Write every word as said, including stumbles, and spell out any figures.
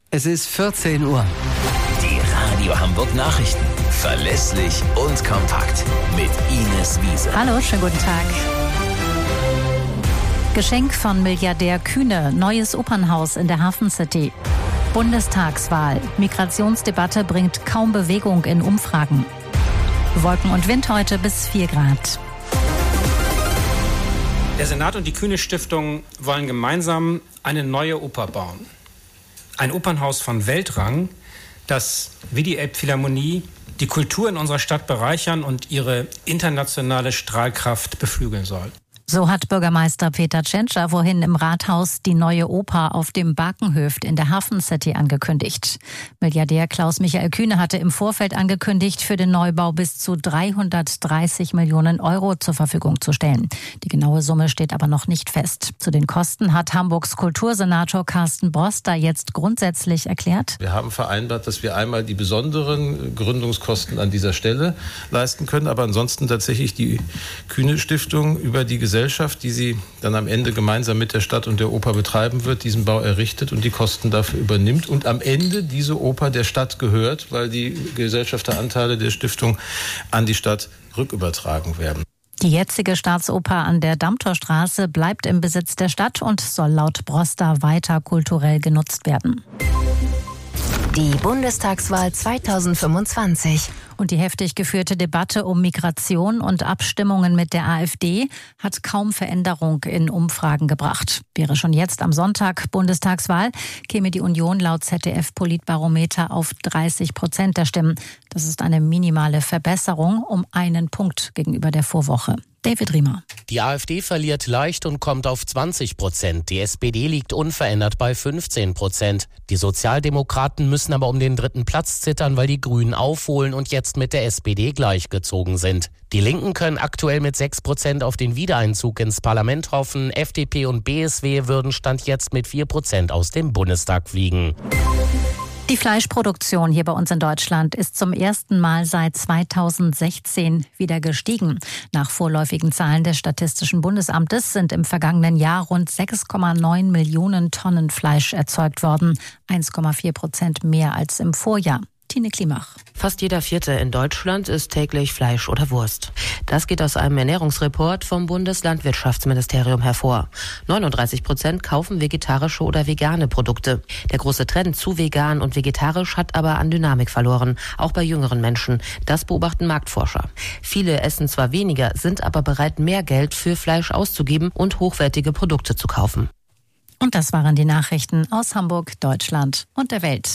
Es ist vierzehn Uhr. Die Radio Hamburg Nachrichten. Verlässlich und kompakt. Mit Ines Wiese. Hallo, schönen guten Tag. Geschenk von Milliardär Kühne. Neues Opernhaus in der Hafen City. Bundestagswahl. Migrationsdebatte bringt kaum Bewegung in Umfragen. Wolken und Wind heute bis vier Grad. Der Senat und die Kühne-Stiftung wollen gemeinsam eine neue Oper bauen. Ein Opernhaus von Weltrang, das wie die Elbphilharmonie die Kultur in unserer Stadt bereichern und ihre internationale Strahlkraft beflügeln soll. So hat Bürgermeister Peter Tschentscher vorhin im Rathaus die neue Oper auf dem Barkenhöft in der Hafen City angekündigt. Milliardär Klaus-Michael Kühne hatte im Vorfeld angekündigt, für den Neubau bis zu dreihundertdreißig Millionen Euro zur Verfügung zu stellen. Die genaue Summe steht aber noch nicht fest. Zu den Kosten hat Hamburgs Kultursenator Carsten Broster jetzt grundsätzlich erklärt: Wir haben vereinbart, dass wir einmal die besonderen Gründungskosten an dieser Stelle leisten können, aber ansonsten tatsächlich die Kühne-Stiftung über die Gesellschaft, die sie dann am Ende gemeinsam mit der Stadt und der Oper betreiben wird, diesen Bau errichtet und die Kosten dafür übernimmt und am Ende diese Oper der Stadt gehört, weil die Gesellschafteranteile der Stiftung an die Stadt rückübertragen werden. Die jetzige Staatsoper an der Dammtorstraße bleibt im Besitz der Stadt und soll laut Broster weiter kulturell genutzt werden. Die Bundestagswahl zweitausendfünfundzwanzig. Und die heftig geführte Debatte um Migration und Abstimmungen mit der AfD hat kaum Veränderung in Umfragen gebracht. Wäre schon jetzt am Sonntag Bundestagswahl, käme die Union laut Z D F-Politbarometer auf dreißig Prozent der Stimmen. Das ist eine minimale Verbesserung um einen Punkt gegenüber der Vorwoche. David Riemer. Die AfD verliert leicht und kommt auf zwanzig Prozent. Die S P D liegt unverändert bei fünfzehn Prozent. Die Sozialdemokraten müssen aber um den dritten Platz zittern, weil die Grünen aufholen und jetzt mit der S P D gleichgezogen sind. Die Linken können aktuell mit sechs Prozent auf den Wiedereinzug ins Parlament hoffen. F D P und B S W würden Stand jetzt mit vier Prozent aus dem Bundestag fliegen. Die Fleischproduktion hier bei uns in Deutschland ist zum ersten Mal seit zweitausendsechzehn wieder gestiegen. Nach vorläufigen Zahlen des Statistischen Bundesamtes sind im vergangenen Jahr rund sechs Komma neun Millionen Tonnen Fleisch erzeugt worden. eins Komma vier Prozent mehr als im Vorjahr. Tine Klimach. Fast jeder Vierte in Deutschland isst täglich Fleisch oder Wurst. Das geht aus einem Ernährungsreport vom Bundeslandwirtschaftsministerium hervor. neununddreißig Prozent kaufen vegetarische oder vegane Produkte. Der große Trend zu vegan und vegetarisch hat aber an Dynamik verloren, auch bei jüngeren Menschen. Das beobachten Marktforscher. Viele essen zwar weniger, sind aber bereit, mehr Geld für Fleisch auszugeben und hochwertige Produkte zu kaufen. Und das waren die Nachrichten aus Hamburg, Deutschland und der Welt.